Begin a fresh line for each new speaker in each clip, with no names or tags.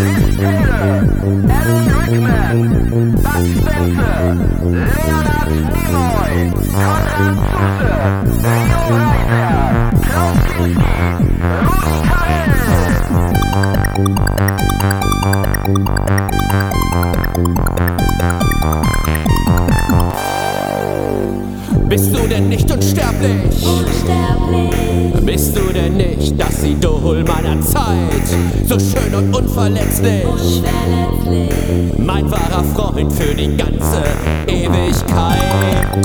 Bist du denn nicht unsterblich? Bist du denn nicht das Idol meiner Zeit? So schön und unverletzlich, mein wahrer Freund für die ganze Ewigkeit.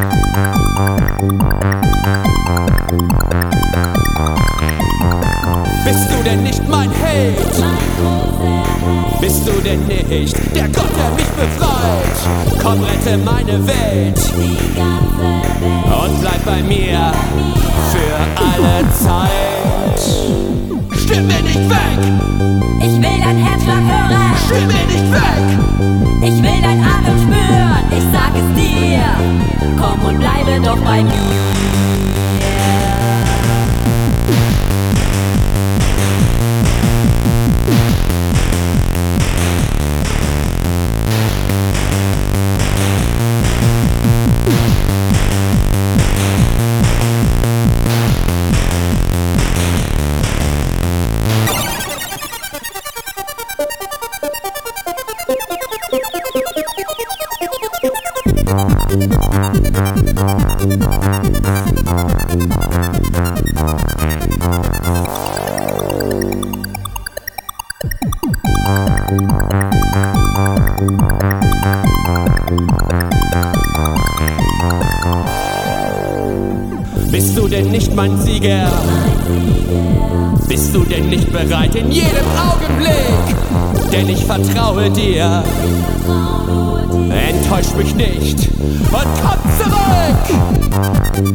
Bist du denn nicht mein Held? Bist du denn nicht der Gott, der mich befreit? Komm, rette meine Welt und bleib bei mir für alle Zeit. Stimm mir nicht weg!
Ich will dein Herzschlag hören!
Stimm mir nicht weg!
Ich will dein Atem spüren! Ich sag es dir! Komm und bleibe doch bei mir!
Bist du denn nicht mein Sieger? Bist du denn nicht bereit in jedem Augenblick? Denn ich vertraue dir. Enttäusch mich nicht und komm zurück!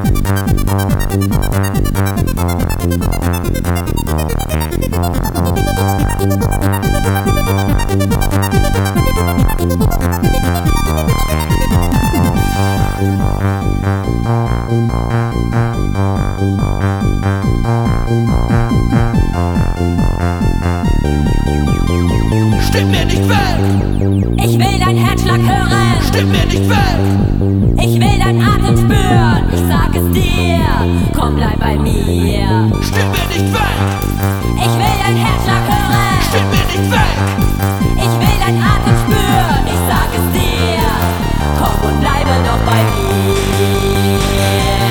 Stimm mir nicht weg!
Ich will dein Herzschlag hören!
Stimm mir nicht weg!
Ich will dein Atem spüren! Ich sag es dir! Komm, bleib bei mir!
Stimm mir nicht weg!
Ich will dein Herzschlag hören!
Stimm mir nicht weg!
Ich will dein Atem spüren! Ich sag es dir! Komm und bleibe doch bei mir!